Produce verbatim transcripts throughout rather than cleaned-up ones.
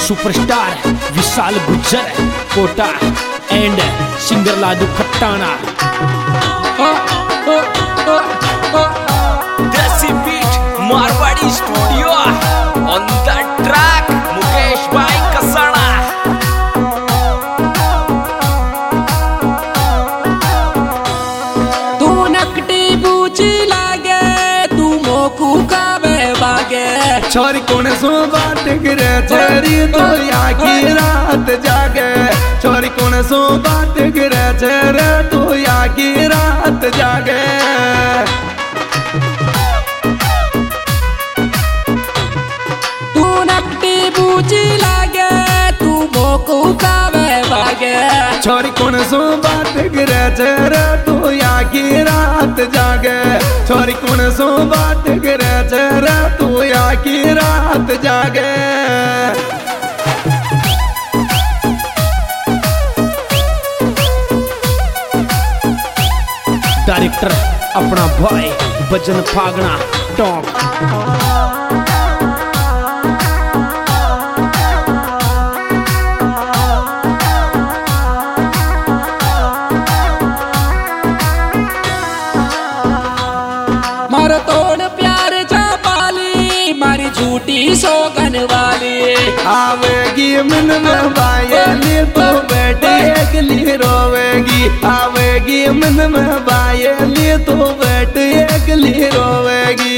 Superstar Vishal Gujjar Kota and singer Ladu Khatana. Desi beat Marwari studio on the track Mukesh भाई कसाना। तू नकटी बूची लागे तू मोकू का बागे छोरी कौन सो बात करे चेरी तो आखी रात जागे। छोरी कौन सो बात करे चेरे तो आखी रात जागे। तू नकटी बूची लागे तू मोकू का बागे छोरी कौन सो बात करे चेरे तो आखी रात जागे। छोरी कौन सो बात करे चेरे तो आखी रात जागे। डायरेक्टर अपना भाई भजन फागना टॉप। मारो तोड़ प्यार चापाली मारी झूठी सोगन वाली। आवेगी मन में बायली तो बैठे अगली रोवेगी। आवेगी मन में बायली तो बैठे अगली रोवेगी।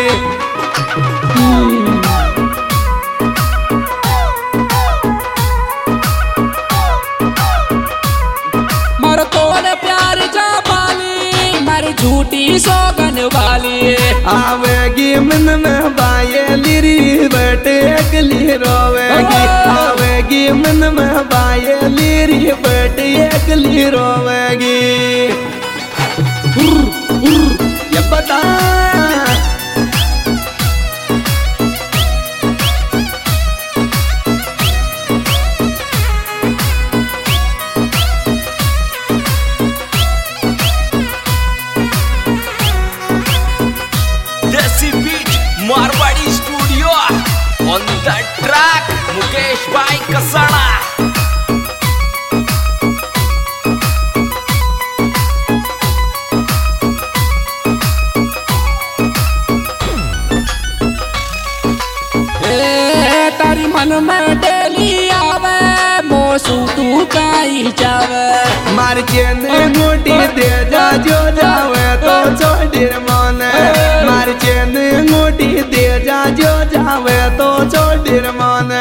मारो तोड़ प्यार चापाली मारी झूठी सोगन वाली। आवेगी मन में बायली री बैठे अगली रोवेगी। आवेगी मन में बायली री बैठे अगली रोवेगी। ये बता desi beat Marwari studio on the track Mukesh भाई कसाना। ए तारी मन में डेली आवे मोसू तू काई जावे। मार चेन मोटी दे जा जो जावे तो छोड़ माने। मार चेन मोटी दे जा जो जावे तो छोड़ माने।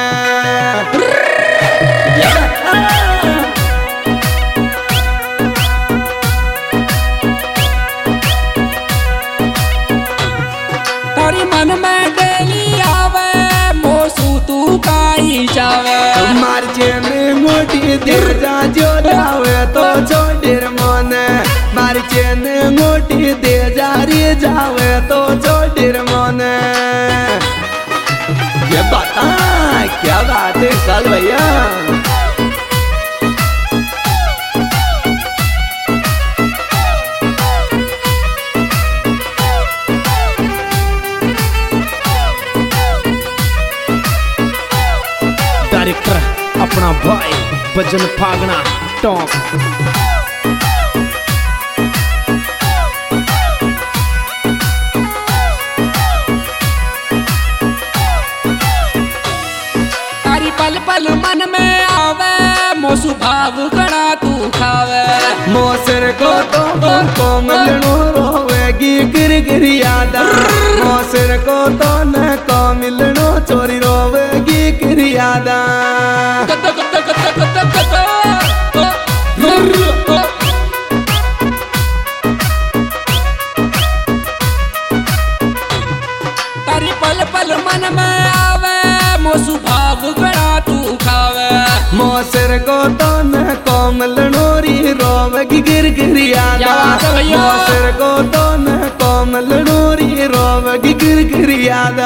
तारी मन में डेली आवे मोसू तू काई जावे। मार चेन मोटी दे जा जो जावे तो छोड़ माने। मार चेन मोटी दे जा रे जावे तो छोड़ माने। ये बता क्या बात है साल भैया। डायरेक्टर अपना भाई भजन फागना टॉप। तारी पल पल मन में आवे मोसू भाव गणा तू खावे। मोसर को तो कोमलनो रोवेगी गिर गिर यादा। मोसर को तो न कोमलनो चोरी रोवेगी गिर यादा। कत कत कत कत कत तारी पल पल मन में आवे मोसू भाव गणा तू खावे। मोसर को तो न कोमलनो री रोवेगी गिर गिर यादा। मोसर को तो न कोमलनो री रोवेगी गिर गिर यादा।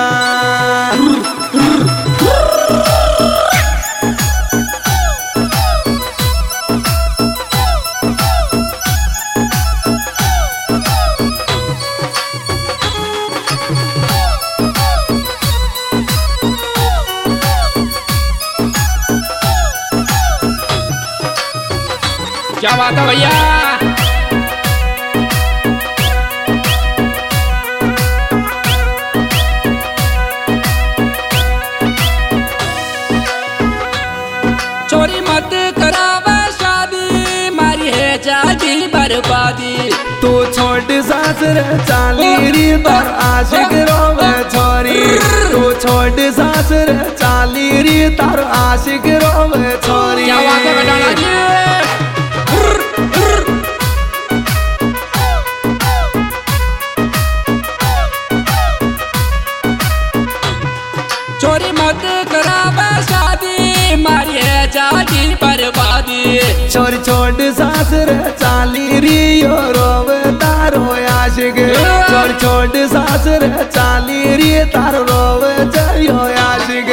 बात है भैया। चोरी मत करावे शादी, मारी है जागी बर्बादी। तू छोट सासर चाली री तार आशिक रोवे छोरी। तू छोट सासर चाली री तार आशिक रोवे छोरी। क्या बात है बेटा जी। चोरी मत करावे शादी, मारी है जागी बर्बादी। छोरी छोट सासर चाली री यो रोवे तारो आशिक। छोरी छोट सासर चाली री तारो रोवे जयो आशिक।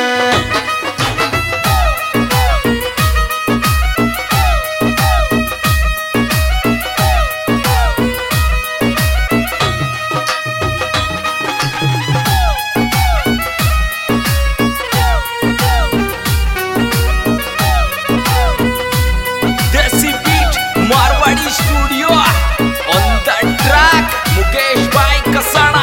Desi beat Marwari studio on the track Mukesh भाई कसाड़ा।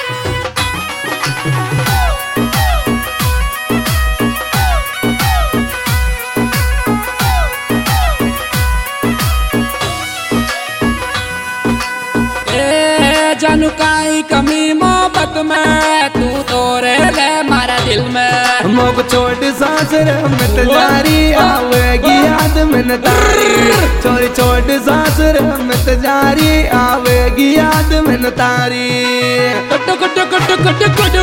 ए जानू काई कमी मोहब्बत में, तू तो रे ले मारा दिल में। मोक छोट सासर मित जारी आवेगी याद में तारी। छोरी छोट सासर मित जारी आवेगी याद में तारी। कट कट कट कट कट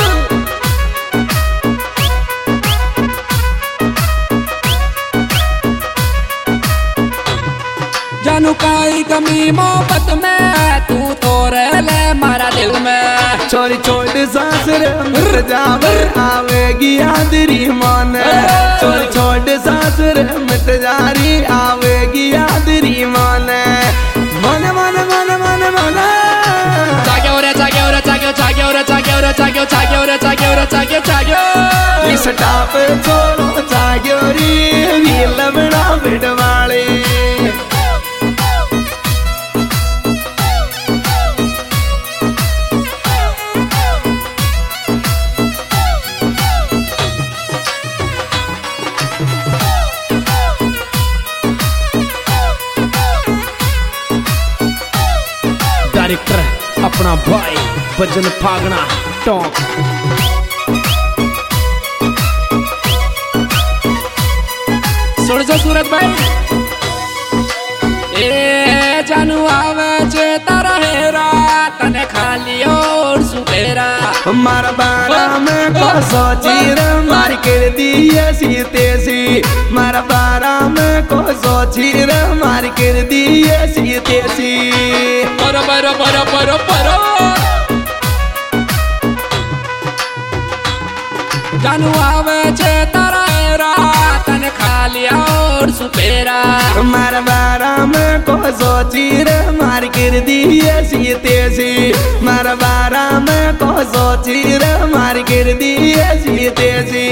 जानू काई कमी मोहब्बत में, तू तो रे ले मारा दिल में। छोरी छोट सासर मित जावर आवेगी याद री मन। छोरी छोट सासर मित जारी आवेगी याद री मन। मन मन मन मन मन जाग्यो रे जाग्यो रे जाग्यो जाग्यो रे जाग्यो रे जाग्यो जाग्यो रे जाग्यो रे जाग्यो जाग्यो। इस टाप छोड़ो जाग्यो री वील बड़ा बिडवाले। डायरेक्टर अपना भाई भजन फागना टॉप। सुन जो सूरत भाई। ए जानू आवे जे तारा हेरा, तने खाली और सुबेरा। मारा बारा में को सोची रे मार कर दिए सीते सी। मारा बारा में को सोची रे मार कर दिए सीते सी। परो परो परो परो परो जानू आवे जे तारा हेरा, तने खाली और सुबेरा। मारा बारा में को सोची रे मार कर दिए सीते सी। मारा बारा में को सोची रे मार कर दिए सीते सी।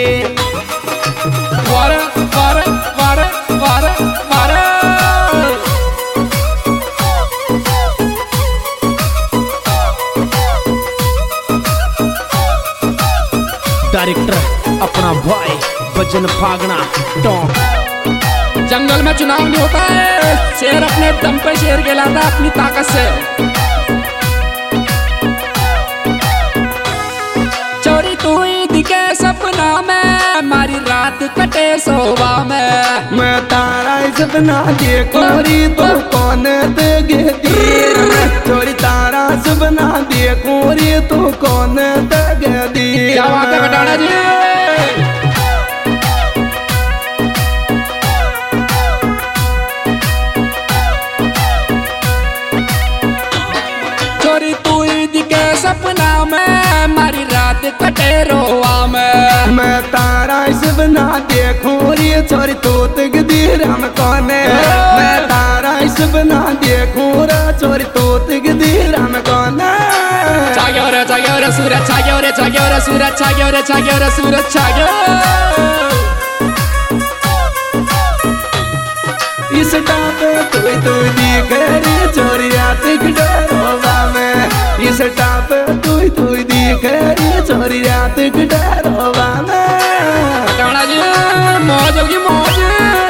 वारे वारे वारे वारे वारे डायरेक्टर अपना भाई भजन फागना टॉप। जंगल में चुनाव नहीं होता है, शेर अपने दम पे शेर कहलाता है अपनी ताकत से। चोरी तू ही दिखे सपना में, मारी रात कटे सोवा में। मैं तारा सपना देखो री तो कौन देगे तीर में। चोरी तारा सपना देखो री तो कौन देगे तीर। क्या बात है बेटा जी। चोरी तू ही दिखे सपना में, मारी रात कटे रोवा में। मैं तारा सपना देखो री छोरी तो तकदीर हम कौने। मैं तारा सपना देखो रे छोरी तो तकदीर हम कौने। जाग्यो रे जाग्यो रे सूरज जाग्यो रे जाग्यो रे सूरज जाग्यो रे जाग्यो रे सूरज जाग्यो। इस टाप तू तू दिख रे छोरी रात डरोबा में इस टाप तू तू दिख रे छोरी रात डरोबा में काना जी मौज होगी मौज।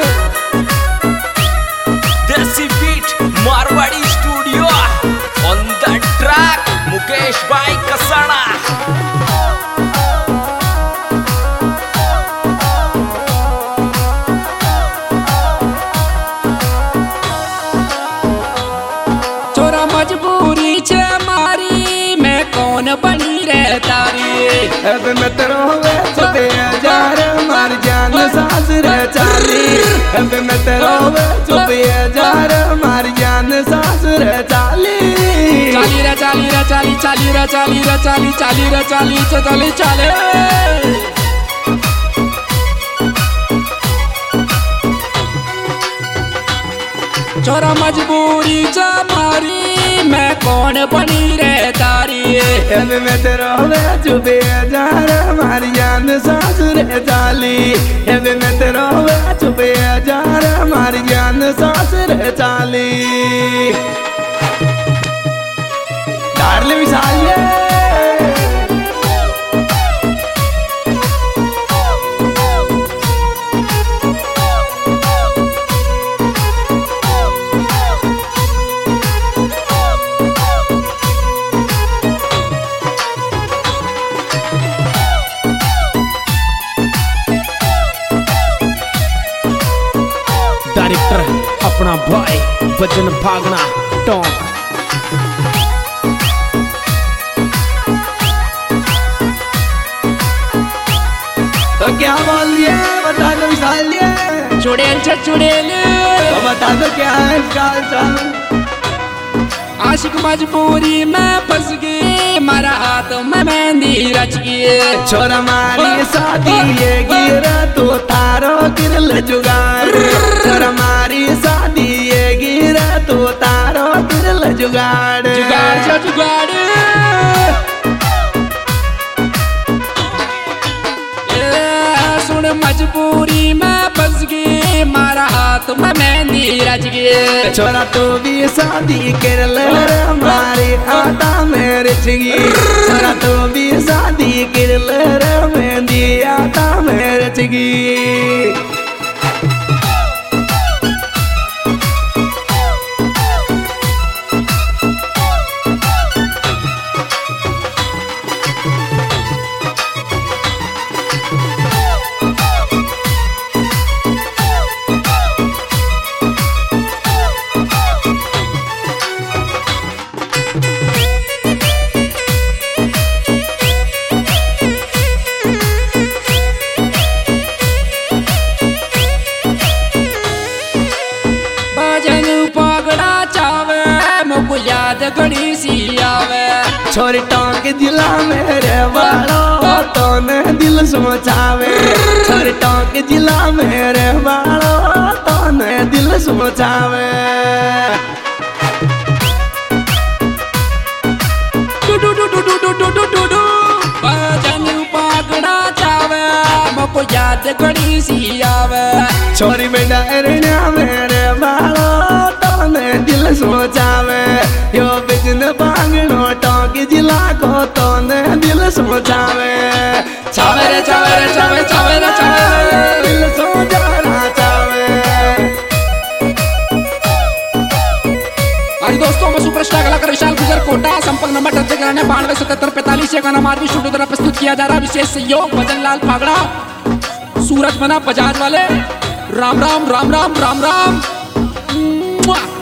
Desi beat Marwari studio on the track Mukesh भाई कसाना। छोरा मजबूरी छे मारी मैं कौन बनी रे तारी। अब मैं तेरो वे छुपे जार मार जान सास रे चाली अब मैं तेरो वे छुपे जार मार जान सास रे चाली चाली रे चाली रे चाली चाली रे चाली रे चाली चाली रे चाली चाली चाले। छोरा मजबूरी च मारी मैं कौन बनी रे तारी। अब मैं तेरो वे छुपे जार मार जान सास रे चाली अब मैं तेरो वे छुपे जार मार जान सास रे चाली डार्ले विशाल डायरेक्टर अपना भाई बजन भागना टॉक। तो क्या बोल दिया बता दो विशाल चुड़ैल छ चुड़ैल तो बता दो क्या है इसका हाल। आशिक मजबूरी में फंस गई मारा हाथ में मेहंदी रच गई। छोरा मारी शादी ये गिरा तो तारो गिरल जुगाड़ छोरा मारी शादी ये गिरा तो तारो गिरल जुगाड़ जुगाड़ छ जुगाड़ ए, सुन मजबूरी में फंस गई मारा हाथ में मेहंदी रच गई। छोरा तो भी शादी कर ले हमारी आता मेरे चिगी छोरा तो भी शादी कर ले मेहंदी आता मेरे चिगी। याद घड़ी सी आवे छोरी टोंक जिला मेरे बालों तो ने दिल सोचावे छोरी टोंक जिला मेरे बालों तो ने दिल सोचावे। डू डू डू डू डू डू डू डू डू भजन पागड़ा चावे मको याद घड़ी सी आवे छोरी में डरना मेरे बालों तो ने दिल सोचावे यो बिजन बांगनो टोंक जिला को तो ने दिल सोचावे। चावे रे चावे रे चावे चावे रे चावे दिल सो जाना चावे। आज दोस्तों मैं सुपरस्टार कलाकार विशाल गुजर कोटा संपर्क नंबर दर्ज कराने बानवे सतहत्तर पैंतालीस ये गाना मारवी स्टूडियो द्वारा प्रस्तुत किया जा रहा। विशेष सहयोग भजन लाल फागड़ा सूरज मना बजाज वाले। राम राम राम राम राम राम, राम।